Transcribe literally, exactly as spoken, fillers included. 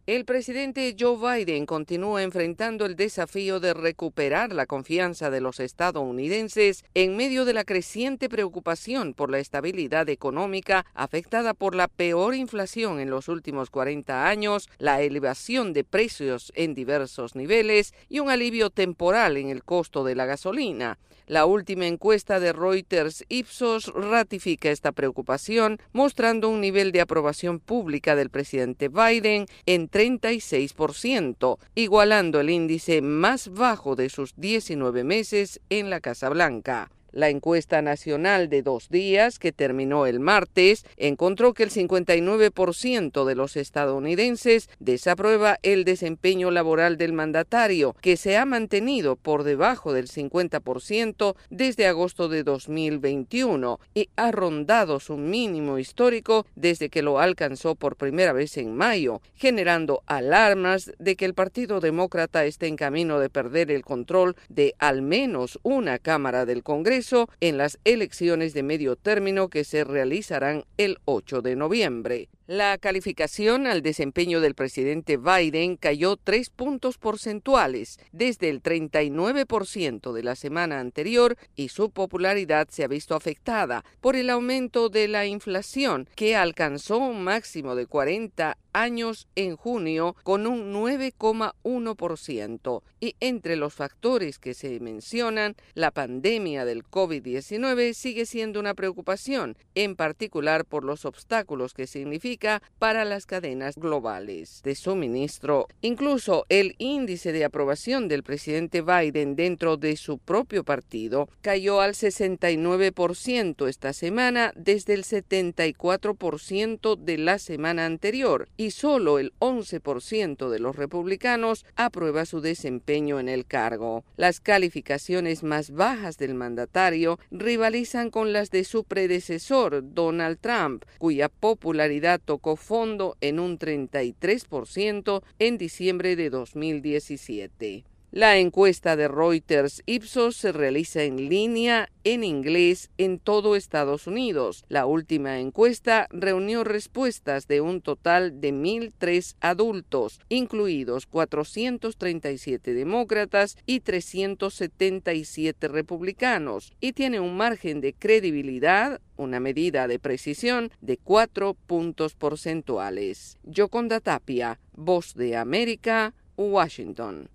El presidente Joe Biden continúa enfrentando el desafío de recuperar la confianza de los estadounidenses en medio de la creciente preocupación por la estabilidad económica afectada por la peor inflación en los últimos cuarenta años, la elevación de precios en diversos niveles y un alivio temporal en el costo de la gasolina. La última encuesta de Reuters Ipsos ratifica esta preocupación, mostrando un nivel de aprobación pública del presidente Biden en treinta y seis por ciento, igualando el índice más bajo de sus diecinueve meses en la Casa Blanca. La encuesta nacional de dos días, que terminó el martes, encontró que el cincuenta y nueve por ciento de los estadounidenses desaprueba el desempeño laboral del mandatario, que se ha mantenido por debajo del cincuenta por ciento desde agosto de dos mil veintiuno y ha rondado su mínimo histórico desde que lo alcanzó por primera vez en mayo, generando alarmas de que el Partido Demócrata esté en camino de perder el control de al menos una Cámara del Congreso en las elecciones de medio término que se realizarán el ocho de noviembre. La calificación al desempeño del presidente Biden cayó tres puntos porcentuales desde el treinta y nueve por ciento de la semana anterior y su popularidad se ha visto afectada por el aumento de la inflación, que alcanzó un máximo de cuarenta años en junio con un nueve coma uno por ciento. Y entre los factores que se mencionan, la pandemia del COVID diecinueve sigue siendo una preocupación, en particular por los obstáculos que significa para las cadenas globales de suministro. Incluso el índice de aprobación del presidente Biden dentro de su propio partido cayó al sesenta y nueve por ciento esta semana desde el setenta y cuatro por ciento de la semana anterior, y solo el once por ciento de los republicanos aprueba su desempeño en el cargo. Las calificaciones más bajas del mandatario rivalizan con las de su predecesor, Donald Trump, cuya popularidad tocó fondo en un treinta y tres por ciento en diciembre de dos mil diecisiete. La encuesta de Reuters Ipsos se realiza en línea en inglés en todo Estados Unidos. La última encuesta reunió respuestas de un total de mil tres adultos, incluidos cuatrocientos treinta y siete demócratas y trescientos setenta y siete republicanos, y tiene un margen de credibilidad, una medida de precisión, de cuatro puntos porcentuales. Yoconda Tapia, Voz de América, Washington.